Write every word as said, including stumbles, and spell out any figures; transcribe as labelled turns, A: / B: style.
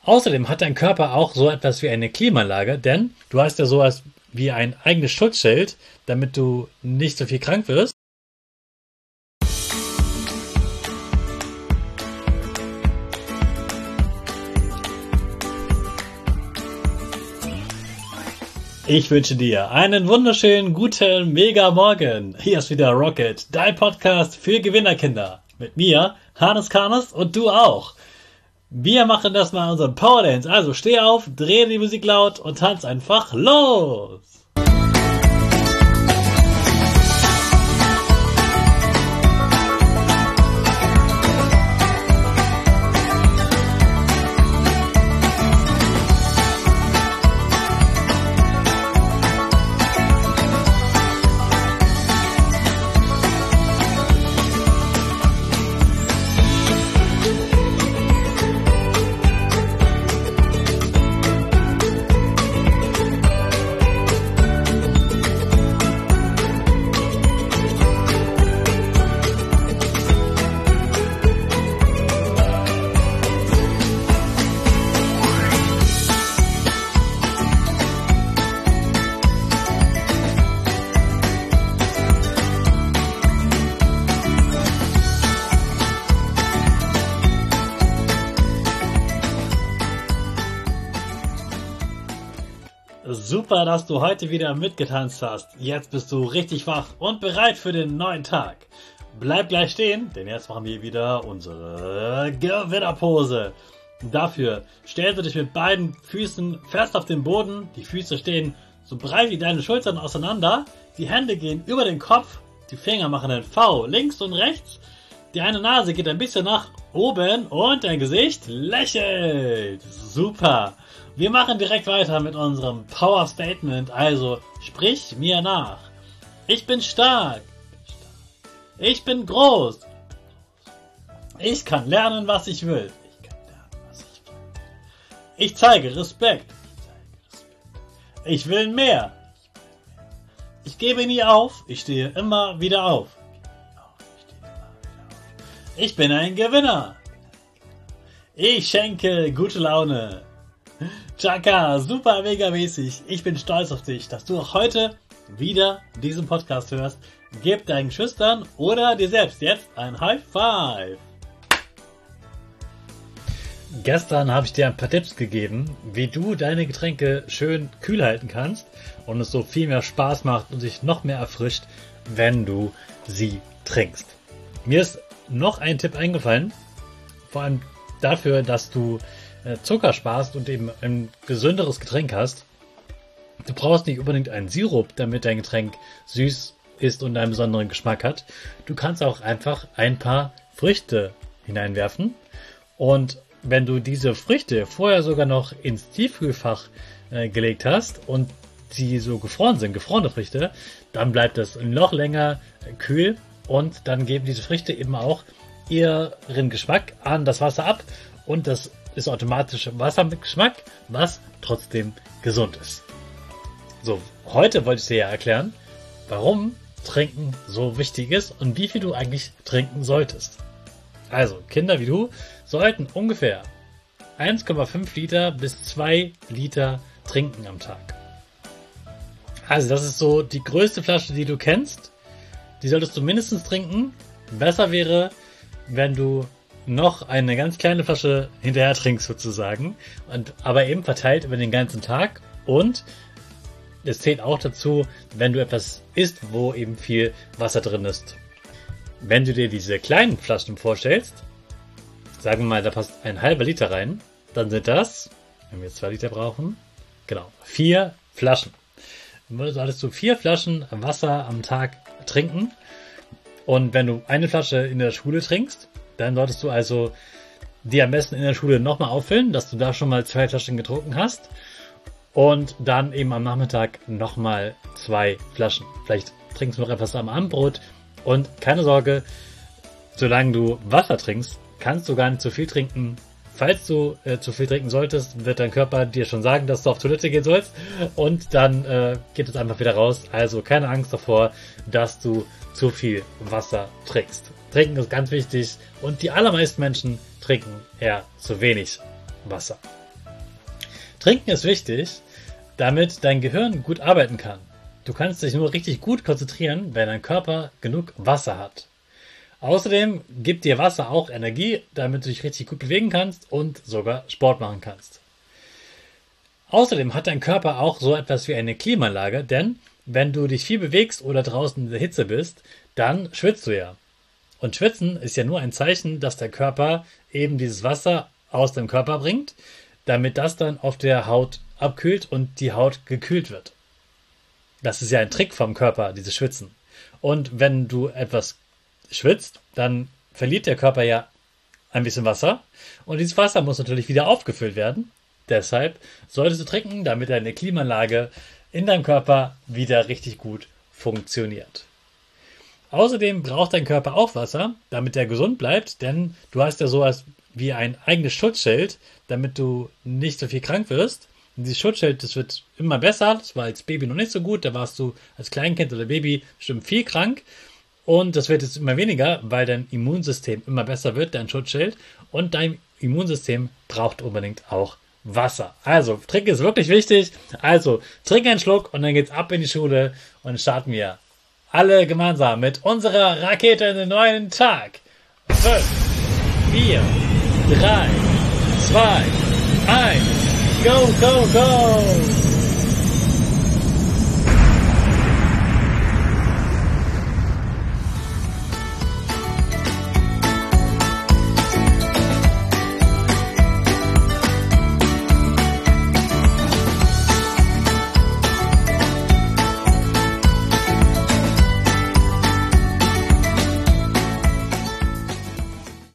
A: Außerdem hat dein Körper auch so etwas wie eine Klimaanlage, denn du hast ja sowas wie ein eigenes Schutzschild, damit du nicht so viel krank wirst. Ich wünsche dir einen wunderschönen, guten, mega Morgen. Hier ist wieder Rocket, dein Podcast für Gewinnerkinder. Mit mir, Hannes Karnes und du auch. Wir machen das mal unseren Power Dance. Also steh auf, dreh die Musik laut und tanz einfach los. Super, dass du heute wieder mitgetanzt hast. Jetzt bist du richtig wach und bereit für den neuen Tag. Bleib gleich stehen, denn jetzt machen wir wieder unsere Gewinnerpose. Dafür stellst du dich mit beiden Füßen fest auf den Boden. Die Füße stehen so breit wie deine Schultern auseinander. Die Hände gehen über den Kopf. Die Finger machen ein V links und rechts. Die eine Nase geht ein bisschen nach oben und dein Gesicht lächelt. Super. Wir machen direkt weiter mit unserem Power Statement, also sprich mir nach. Ich bin stark. Ich bin groß. Ich kann lernen, was ich will. Ich zeige Respekt. Ich will mehr. Ich gebe nie auf. Ich stehe immer wieder auf. Ich bin ein Gewinner. Ich schenke gute Laune. Chaka, super mega mäßig. Ich bin stolz auf dich, dass du auch heute wieder diesen Podcast hörst. Gib deinen Schüchtern oder dir selbst jetzt ein High Five. Gestern habe ich dir ein paar Tipps gegeben, wie du deine Getränke schön kühl halten kannst und es so viel mehr Spaß macht und sich noch mehr erfrischt, wenn du sie trinkst. Mir ist noch ein Tipp eingefallen, vor allem dafür, dass du Zucker sparst und eben ein gesünderes Getränk hast. Du brauchst nicht unbedingt einen Sirup, damit dein Getränk süß ist und einen besonderen Geschmack hat. Du kannst auch einfach ein paar Früchte hineinwerfen und wenn du diese Früchte vorher sogar noch ins Tiefkühlfach äh, gelegt hast und sie so gefroren sind, gefrorene Früchte, dann bleibt das noch länger äh, kühl und dann geben diese Früchte eben auch ihren Geschmack an das Wasser ab und das ist automatisch Wasser mit Geschmack, was trotzdem gesund ist. So, heute wollte ich dir ja erklären, warum Trinken so wichtig ist und wie viel du eigentlich trinken solltest. Also, Kinder wie du sollten ungefähr eins Komma fünf Liter bis zwei Liter trinken am Tag. Also, das ist so die größte Flasche, die du kennst. Die solltest du mindestens trinken. Besser wäre, wenn du noch eine ganz kleine Flasche hinterher trinkst sozusagen, und aber eben verteilt über den ganzen Tag und es zählt auch dazu, wenn du etwas isst, wo eben viel Wasser drin ist. Wenn du dir diese kleinen Flaschen vorstellst, sagen wir mal, da passt ein halber Liter rein, dann sind das, wenn wir zwei Liter brauchen, genau, vier Flaschen. Dann solltest du vier Flaschen Wasser am Tag trinken und wenn du eine Flasche in der Schule trinkst, dann solltest du also die am besten in der Schule nochmal auffüllen, dass du da schon mal zwei Flaschen getrunken hast und dann eben am Nachmittag nochmal zwei Flaschen. Vielleicht trinkst du noch etwas am Abendbrot und keine Sorge, solange du Wasser trinkst, kannst du gar nicht zu viel trinken. Falls du äh, zu viel trinken solltest, wird dein Körper dir schon sagen, dass du auf Toilette gehen sollst und dann äh, geht es einfach wieder raus. Also keine Angst davor, dass du zu viel Wasser trinkst. Trinken ist ganz wichtig und die allermeisten Menschen trinken eher zu wenig Wasser. Trinken ist wichtig, damit dein Gehirn gut arbeiten kann. Du kannst dich nur richtig gut konzentrieren, wenn dein Körper genug Wasser hat. Außerdem gibt dir Wasser auch Energie, damit du dich richtig gut bewegen kannst und sogar Sport machen kannst. Außerdem hat dein Körper auch so etwas wie eine Klimaanlage, denn wenn du dich viel bewegst oder draußen in der Hitze bist, dann schwitzt du ja. Und Schwitzen ist ja nur ein Zeichen, dass der Körper eben dieses Wasser aus dem Körper bringt, damit das dann auf der Haut abkühlt und die Haut gekühlt wird. Das ist ja ein Trick vom Körper, dieses Schwitzen. Und wenn du etwas schwitzt, dann verliert der Körper ja ein bisschen Wasser und dieses Wasser muss natürlich wieder aufgefüllt werden. Deshalb solltest du trinken, damit deine Klimaanlage in deinem Körper wieder richtig gut funktioniert. Außerdem braucht dein Körper auch Wasser, damit er gesund bleibt, denn du hast ja sowas wie ein eigenes Schutzschild, damit du nicht so viel krank wirst. Und dieses Schutzschild, das wird immer besser, das war als Baby noch nicht so gut, da warst du als Kleinkind oder Baby bestimmt viel krank. Und das wird jetzt immer weniger, weil dein Immunsystem immer besser wird, dein Schutzschild. Und dein Immunsystem braucht unbedingt auch Wasser. Also, Trinken ist wirklich wichtig. Also, trink einen Schluck und dann geht's ab in die Schule und dann starten wir alle gemeinsam mit unserer Rakete in den neuen Tag. fünf, vier, drei, zwei, eins, go, go, go!